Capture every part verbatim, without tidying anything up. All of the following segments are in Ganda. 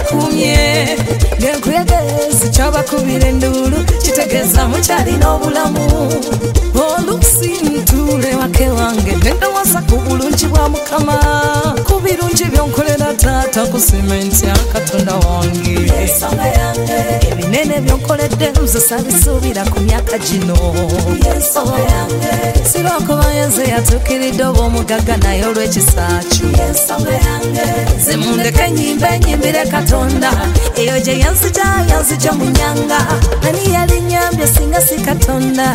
bakumye ngenkuyegezi kyabakubira endulu kitegeeza mukyalina obulamu olusintuule wake wange nendowooza ku bulungi bwa Mukama ku birungi byonkolera taata ku simenti ya Katonda wange ebinene byonkoledde nze sabisuubira ku myaka gino sirwakuba yenze yatuukiridde oba omugagga naye olw'ekisa kyo ze mundeke nyimbe nyimbire Katonda eyo gye yanzija yanzija mu nnyanga ani yali nnyambye singa si Katonda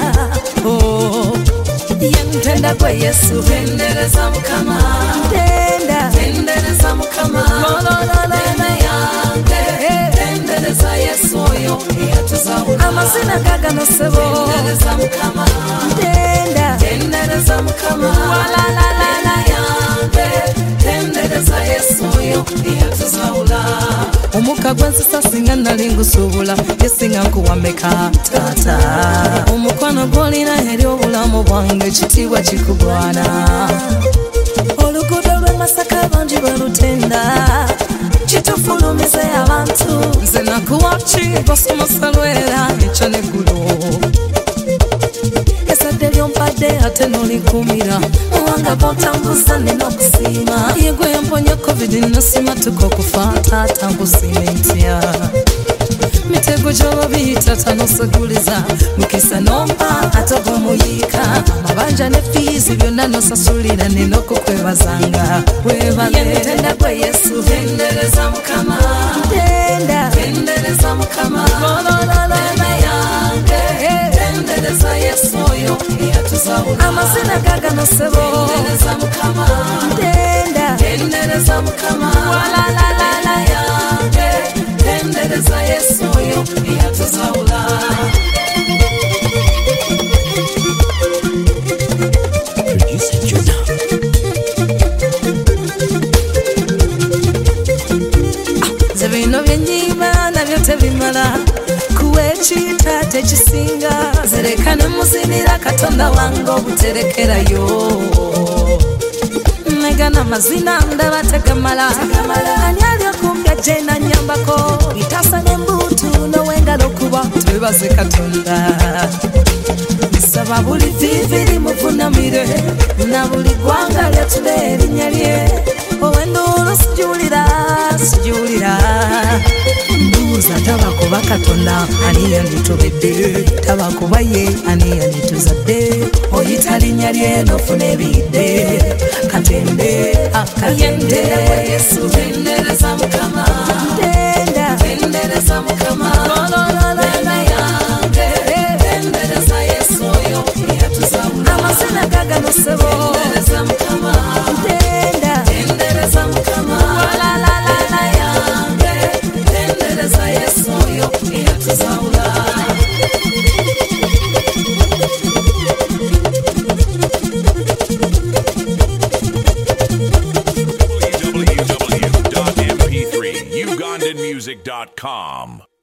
yentenda gwe Yesu tendereza Mukama tenda tendereza Mukama lolololena yange tendereza Yesu oyo eyatuzawula amazina gagano sebo tendereza Mukama tenda tendereza Mukama walalalala yange tendereza Yesu oyo eyatuzawula omuka gwensisa singa nali ngusuubula yesinga nkuwameka taata omukwano gwolina eri obulamu bwange ekitiibwa kikugwana oluguudo lw'e Masaka bangi balutenda kitufulumize abantu nze nakuwaki basomesa lwera ekyo neggulu esadde lyompadde ate nolikumira muwanga bw'otambuza nina okusiima yegwe yamponya covid nasimatuka okufa taata nkusiima entya mitego gy'obabi taata noseguliza mukisa nompa ate gwomuyiika amabanja ne fiizi byonna nosasulira nina okukwebazanga webale tenda gwe Yesu tendereza Mukama tenda tendereza Mukama lolololena yange tendereza Yesu oyo eyatuzawula amazina gagano sebo tendereza Mukama tenda tendereza Mukama walalalala yange tendereza Yesu oyo eyatuzawula ze bino byennyimba nabyo tebimala kuwekiyita tekisinga zereka ne muzinira Katonda wange obuterekerayo negana mazina ndaba tegamala ani ali okumpya gye nanyambako bitasa n'embuutu n'ow'engalo kuba twebaze Katonda bisaba buli viivi limuvunamire na buli ggwanga lyatula erinnya lye ow'enduulu sijuulira sijuulira mbuuza taba kuba Katonda ani yanditobedde taba kuba ye ani yandituzadde oyita linnya lye nofuna ebidde katende akatende Yesu tendereza Mukama tenda tendereza Mukama lolololena yange tendereza Yesu oyo eyatuzawula amazina gagano sebo tendereza Mukama tenda tendereza Mukama walalalala yange tendereza Yesu oyo eyatuzawula w w w dot m p three ugandan music dot com